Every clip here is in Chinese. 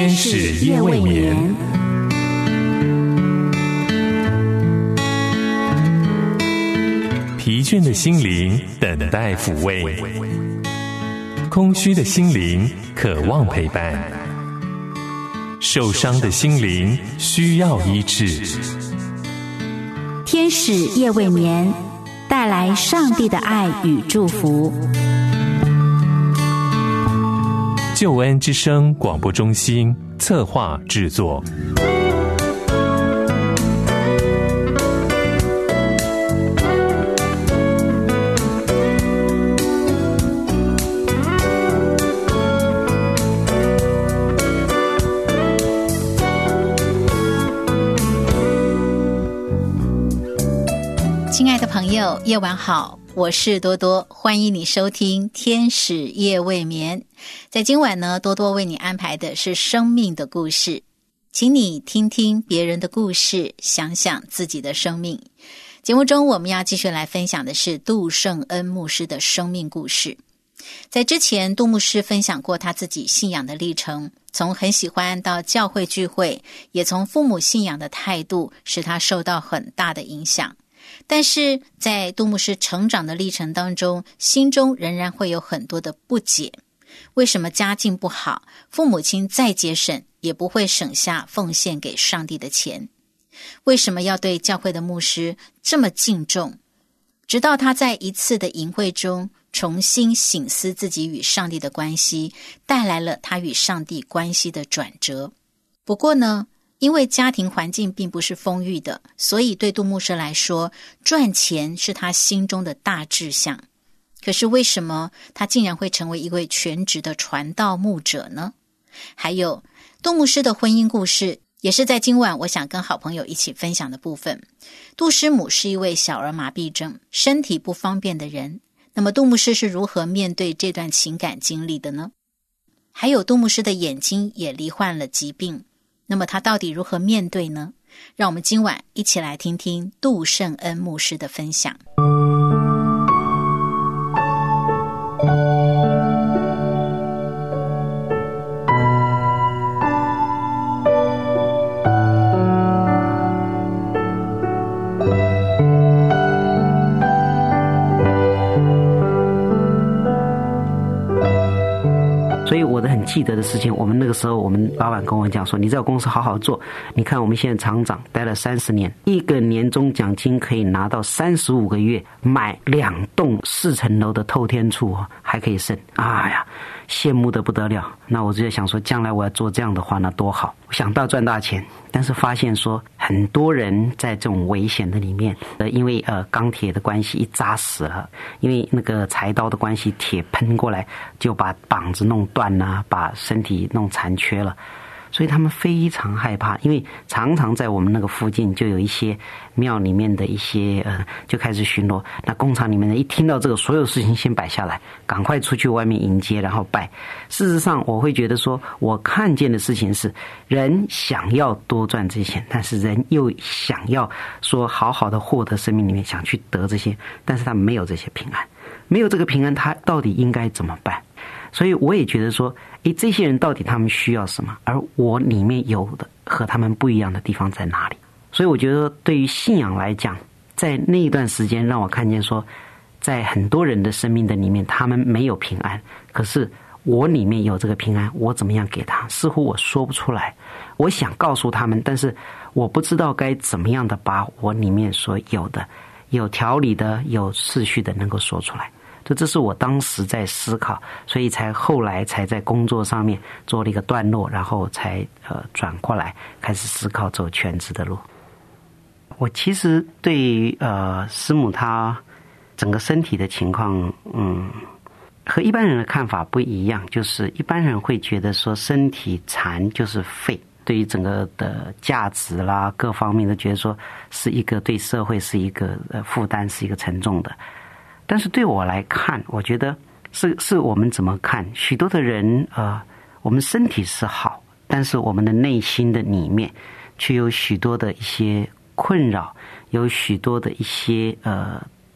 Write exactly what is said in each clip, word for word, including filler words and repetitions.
天使夜未眠。疲倦的心灵等待抚慰，空虚的心灵渴望陪伴，受伤的心灵需要医治。 天使夜未眠，带来上帝的爱与祝福。 救恩之声广播中心策划制作。 亲爱的朋友，夜晚好，我是多多，欢迎你收听天使夜未眠。在今晚呢，多多为你安排的是生命的故事，请你听听别人的故事，想想自己的生命。节目中我们要继续来分享的是杜圣恩牧师的生命故事。在之前，杜牧师分享过他自己信仰的历程，从很喜欢到教会聚会，也从父母信仰的态度使他受到很大的影响。但是在杜牧师成长的历程当中，心中仍然会有很多的不解。为什么家境不好，父母亲再节省也不会省下奉献给上帝的钱？为什么要对教会的牧师这么敬重？直到他在一次的营会中重新省思自己与上帝的关系，带来了他与上帝关系的转折。不过呢，因为家庭环境并不是丰裕的，所以对杜牧师来说，赚钱是他心中的大志向。可是为什么他竟然会成为一位全职的传道牧者呢？还有，杜牧师的婚姻故事也是在今晚我想跟好朋友一起分享的部分。杜师母是一位小儿麻痹症，身体不方便的人。那么杜牧师是如何面对这段情感经历的呢？还有，杜牧师的眼睛也罹患了疾病，那么他到底如何面对呢？让我们今晚一起来听听杜圣恩牧师的分享。 所以我的很记得的事情，我们那个时候我们老板跟我讲说，你在公司好好做，你看我们现在厂长待了三十年，一个年终奖金可以拿到三十五个月，买两栋四层楼的透天厝还可以剩，哎呀，羡慕得不得了。那我就在想说，将来我要做这样的话那多好，想到赚大钱。但是发现说，很多人在这种危险的里面，呃，因为呃钢铁的关系一扎死了，因为那个柴刀的关系，铁喷过来就把膀子弄断啊，把身体弄残缺了。所以他们非常害怕，因为常常在我们那个附近就有一些庙里面的一些呃，就开始巡逻。那工厂里面的一听到这个，所有事情先摆下来，赶快出去外面迎接，然后拜。事实上，我会觉得说，我看见的事情是，人想要多赚这些钱，但是人又想要说好好的获得生命里面想去得这些，但是他没有这些平安，没有这个平安，他到底应该怎么办？所以我也觉得说，诶，这些人到底他们需要什么？而我里面有的和他们不一样的地方在哪里？所以我觉得对于信仰来讲，在那一段时间让我看见说，在很多人的生命的里面，他们没有平安，可是我里面有这个平安，我怎么样给他？似乎我说不出来。我想告诉他们，但是我不知道该怎么样的把我里面所有的有条理的、有次序的能够说出来。这这是我当时在思考，所以才后来才在工作上面做了一个段落，然后才呃转过来开始思考走全职的路。我其实对呃师母她整个身体的情况，嗯，和一般人的看法不一样，就是一般人会觉得说身体残就是废，对于整个的价值啦各方面都觉得说是一个对社会是一个呃负担，是一个沉重的。但是对我来看，我觉得是是我们怎么看？许多的人，呃，我们身体是好，但是我们的内心的里面却有许多的一些困扰，有许多的一些呃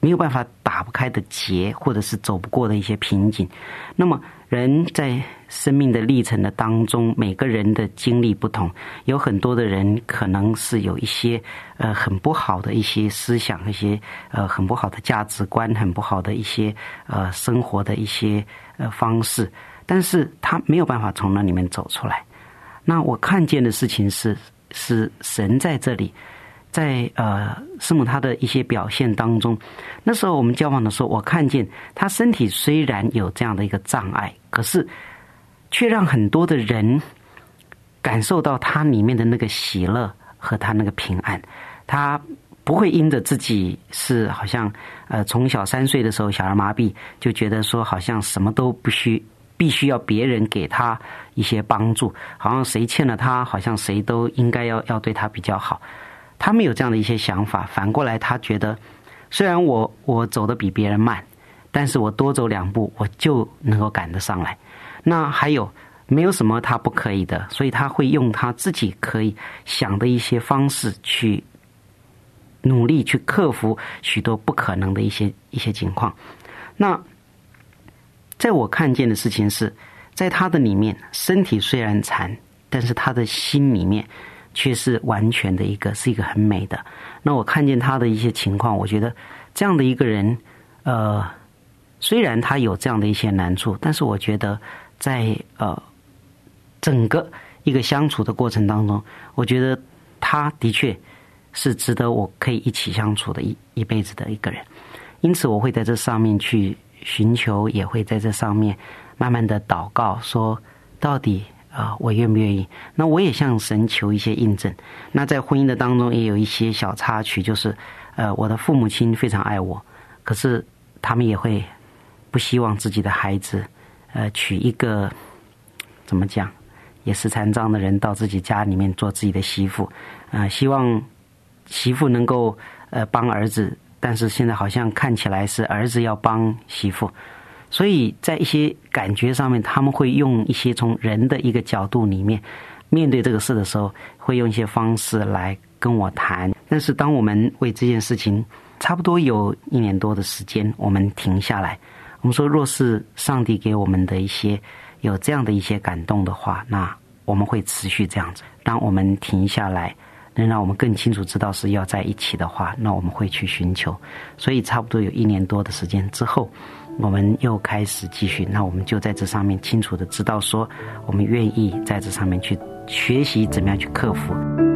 没有办法打不开的结，或者是走不过的一些瓶颈。那么人在生命的历程的当中，每个人的经历不同，有很多的人可能是有一些呃很不好的一些思想，一些呃很不好的价值观，很不好的一些呃生活的一些呃方式，但是他没有办法从那里面走出来。那我看见的事情是是神在这里，在呃师母她的一些表现当中，那时候我们交往的时候，我看见她身体虽然有这样的一个障碍，可是却让很多的人感受到她里面的那个喜乐和她那个平安。她不会因着自己是好像呃从小三岁的时候小儿麻痹，就觉得说好像什么都不需必须要别人给他一些帮助，好像谁欠了他，好像谁都应该要要对他比较好。他没有这样的一些想法，反过来他觉得，虽然我我走得比别人慢，但是我多走两步我就能够赶得上来。那还有没有什么他不可以的，所以他会用他自己可以想的一些方式去努力去克服许多不可能的一些一些情况。那在我看见的事情是，在他的里面，身体虽然残，但是他的心里面却是完全的一个，是一个很美的。那我看见他的一些情况，我觉得这样的一个人，呃，虽然他有这样的一些难处，但是我觉得在呃整个一个相处的过程当中，我觉得他的确是值得我可以一起相处的一一辈子的一个人。因此我会在这上面去寻求，也会在这上面慢慢的祷告，说到底啊、呃，我愿不愿意？那我也向神求一些印证。那在婚姻的当中也有一些小插曲，就是呃，我的父母亲非常爱我，可是他们也会不希望自己的孩子呃娶一个怎么讲也是残障的人到自己家里面做自己的媳妇，呃，希望媳妇能够呃帮儿子。但是现在好像看起来是儿子要帮媳妇，所以在一些感觉上面，他们会用一些从人的一个角度里面面对这个事的时候，会用一些方式来跟我谈。但是当我们为这件事情差不多有一年多的时间，我们停下来，我们说若是上帝给我们的一些有这样的一些感动的话，那我们会持续这样子。当我们停下来能让我们更清楚知道是要在一起的话，那我们会去寻求。所以差不多有一年多的时间之后，我们又开始继续，那我们就在这上面清楚的知道说，我们愿意在这上面去学习怎么样去克服。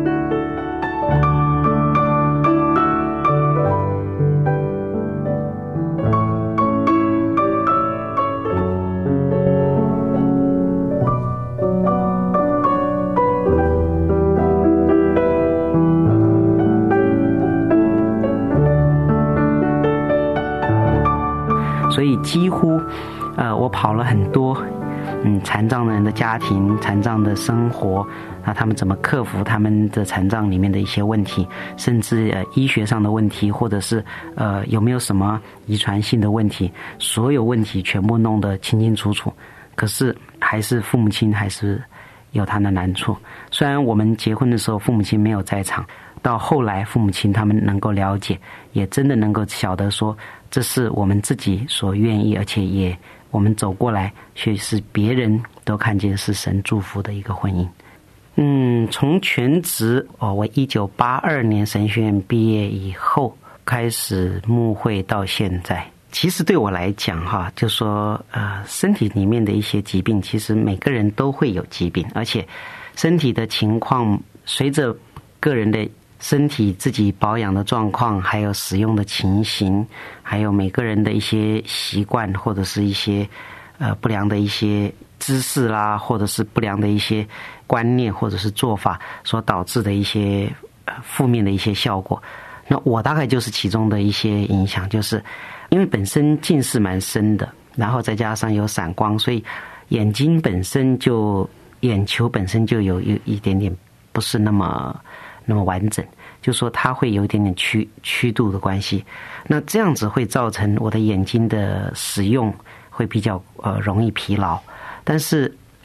所以几乎呃我跑了很多嗯残障的人的家庭，残障的生活，那他们怎么克服他们的残障里面的一些问题，甚至呃医学上的问题，或者是呃有没有什么遗传性的问题，所有问题全部弄得清清楚楚。可是还是父母亲还是有他的难处。虽然我们结婚的时候父母亲没有在场，到后来父母亲他们能够了解，也真的能够晓得说这是我们自己所愿意，而且也我们走过来却是别人都看见是神祝福的一个婚姻。嗯，从全职哦，我一九八二年神学院毕业以后开始牧会到现在，其实对我来讲哈，就说呃身体里面的一些疾病，其实每个人都会有疾病，而且身体的情况随着个人的身体自己保养的状况，还有使用的情形，还有每个人的一些习惯，或者是一些呃不良的一些知识啦，或者是不良的一些观念，或者是做法所导致的一些呃负面的一些效果。那我大概就是其中的一些影响，就是因为本身近视蛮深的，然后再加上有散光，所以眼睛本身就眼球本身就有有一点点不是那么那么完整，就说它会有一点点曲曲度的关系。那这样子会造成我的眼睛的使用会比较呃容易疲劳。但是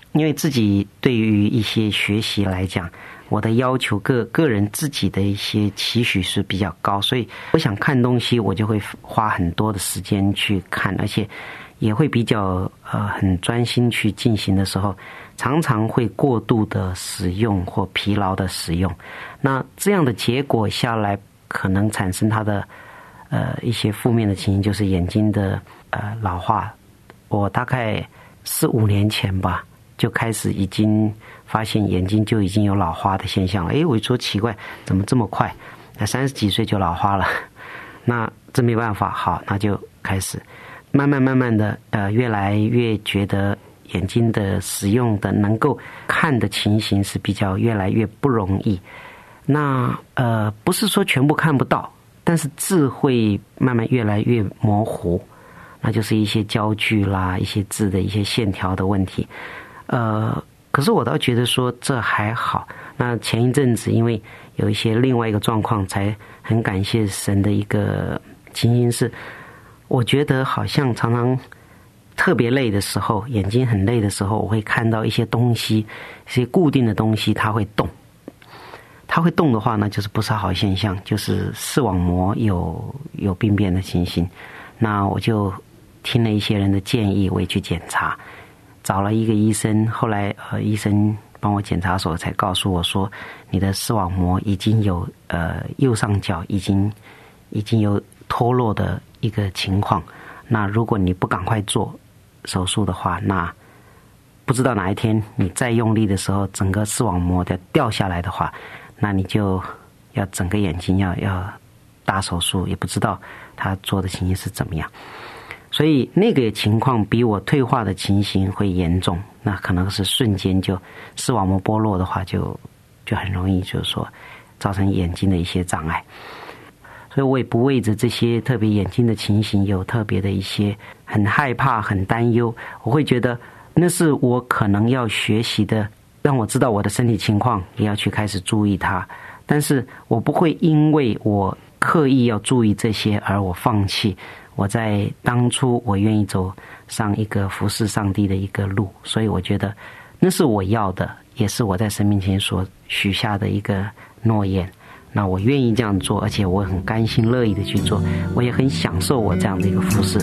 因为自己对于一些学习来讲，我的要求个个人自己的一些期许是比较高，所以我想看东西，我就会花很多的时间去看，而且也会比较呃很专心去进行的时候，常常会过度的使用或疲劳的使用。那这样的结果下来，可能产生它的呃一些负面的情形，就是眼睛的呃老化。我大概四五年前吧，就开始已经发现眼睛就已经有老花的现象了。诶，我就说奇怪，怎么这么快？那三十几岁就老花了，那这没办法，好，那就开始慢慢慢慢的呃越来越觉得眼睛的使用的能够看的情形是比较越来越不容易。那呃不是说全部看不到，但是字会慢慢越来越模糊，那就是一些焦距啦，一些字的一些线条的问题。呃，可是我倒觉得说这还好。那前一阵子因为有一些另外一个状况，才很感谢神的一个情形是，我觉得好像常常特别累的时候，眼睛很累的时候，我会看到一些东西，一些固定的东西它会动。它会动的话呢，就是不是好现象，就是视网膜有有病变的情形。那我就听了一些人的建议，我也去检查，找了一个医生，后来呃医生帮我检查的时候才告诉我说，你的视网膜已经有呃右上角已经已经有脱落的一个情况。那如果你不赶快做手术的话，那不知道哪一天你再用力的时候，整个视网膜的掉下来的话，那你就要整个眼睛要要大手术，也不知道他做的情形是怎么样。所以那个情况比我退化的情形会严重，那可能是瞬间就视网膜剥落的话，就就很容易就是说造成眼睛的一些障碍。所以我也不为着这些特别眼睛的情形有特别的一些很害怕很担忧，我会觉得那是我可能要学习的，让我知道我的身体情况，也要去开始注意它。但是我不会因为我刻意要注意这些而我放弃我在当初我愿意走上一个服侍上帝的一个路。所以我觉得那是我要的，也是我在神面前所许下的一个诺言。那我愿意这样做，而且我很甘心乐意的去做，我也很享受我这样的一个服侍。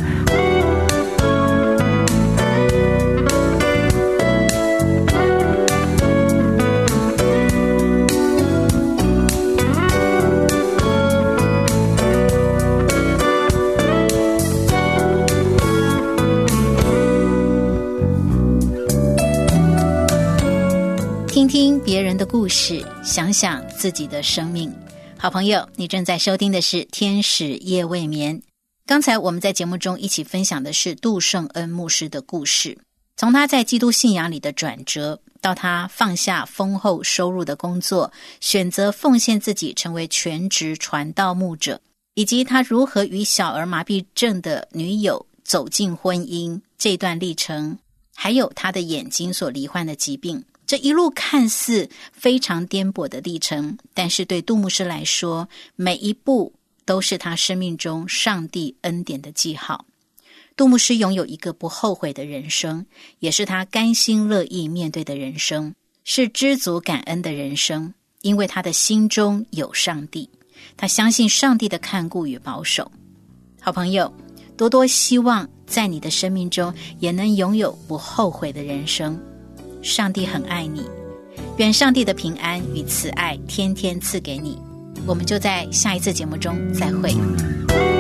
听听别人的故事，想想自己的生命。好朋友，你正在收听的是天使夜未眠。刚才我们在节目中一起分享的是杜圣恩牧师的故事，从他在基督信仰里的转折，到他放下丰厚收入的工作，选择奉献自己成为全职传道牧者，以及他如何与小儿麻痹症的女友走进婚姻这段历程，还有他的眼睛所罹患的疾病。这一路看似非常颠簸的历程，但是对杜牧师来说，每一步都是他生命中上帝恩典的记号。杜牧师拥有一个不后悔的人生，也是他甘心乐意面对的人生，是知足感恩的人生，因为他的心中有上帝，他相信上帝的看顾与保守。好朋友，多多希望在你的生命中也能拥有不后悔的人生。上帝很爱你，愿上帝的平安与慈爱天天赐给你。我们就在下一次节目中再会。